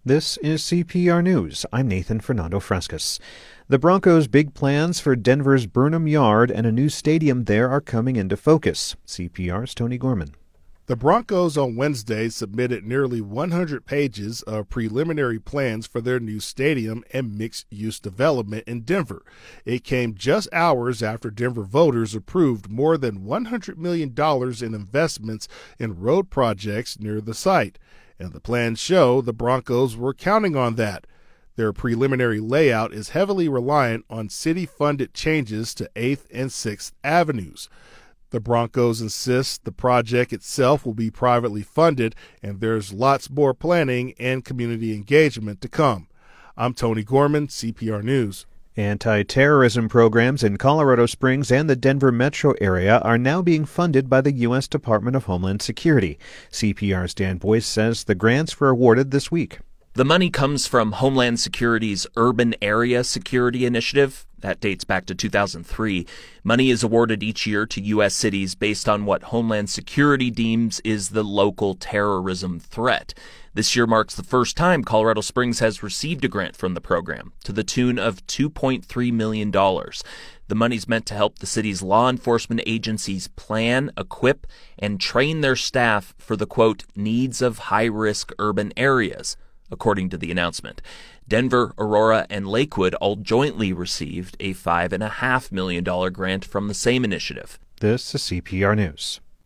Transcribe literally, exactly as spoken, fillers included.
This is C P R News. I'm Nathan Fernando Frescas. The Broncos' big plans for Denver's Burnham Yard and a new stadium there are coming into focus. C P R's Tony Gorman. The Broncos on Wednesday submitted nearly one hundred pages of preliminary plans for their new stadium and mixed-use development in Denver. It came just hours after Denver voters approved more than one hundred million dollars in investments in road projects near the site. And the plans show the Broncos were counting on that. Their preliminary layout is heavily reliant on city-funded changes to eighth and sixth Avenues. The Broncos insist the project itself will be privately funded, and there's lots more planning and community engagement to come. I'm Tony Gorman, C P R News. Anti-terrorism programs in Colorado Springs and the Denver metro area are now being funded by the U S Department of Homeland Security. C P R's Dan Boyce says the grants were awarded this week. The money comes from Homeland Security's Urban Area Security Initiative. That dates back to two thousand three. Money is awarded each year to U S cities based on what Homeland Security deems is the local terrorism threat. This year marks the first time Colorado Springs has received a grant from the program, to the tune of two point three million dollars. The money's meant to help the city's law enforcement agencies plan, equip, and train their staff for the, quote, needs of high-risk urban areas, according to the announcement. Denver, Aurora, and Lakewood all jointly received a five point five million dollars grant from the same initiative. This is C P R News.